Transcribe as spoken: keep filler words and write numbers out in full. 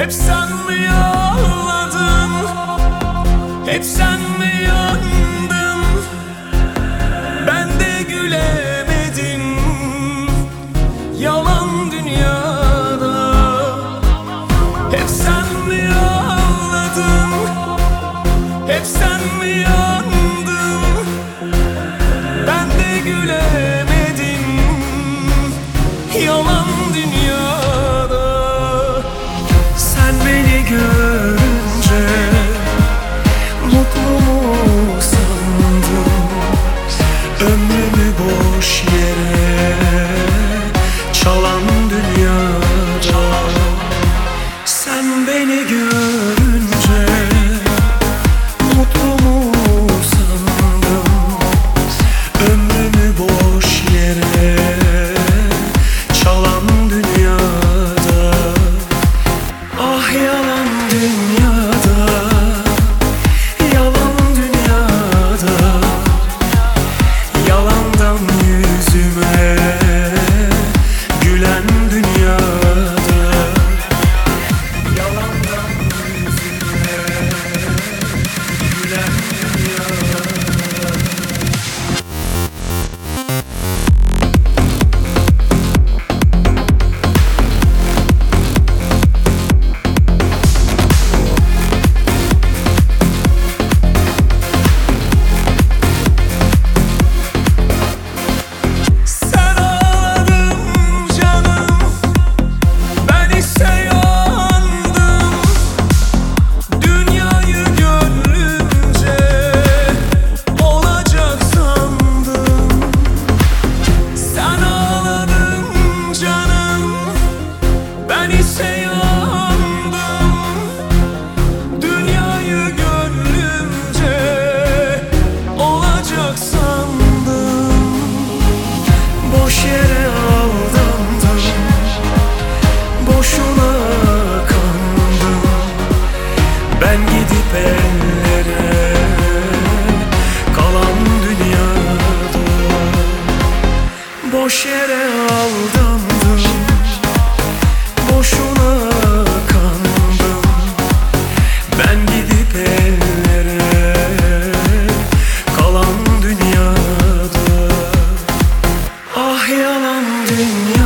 Hep sen mi ağladın, hep sen mi yandın, ben de gülemedim yalan dünyada. Hep sen mi ağladın, hep sen mi yandın, ben de gülemedim yalan dünyada. Sen beni görünce mutlu mu sandın, ömrümü boş yere çalan dünyada. Sen beni görünce mutlu mu sandın, ömrümü boş yere çalan dünyada. Ah yalan dünyada, yalan dünyada, yalandan yüzüme gülen dünyada. Yalandan yüzüme gülen dünyada. Boş yere aldandım, boşuna kandım, ben gidip ellere kalan dünyada. Boş yere aldandım, boşuna kandım, ben gidip ellere kalan dünyada. Ah yalan dünya.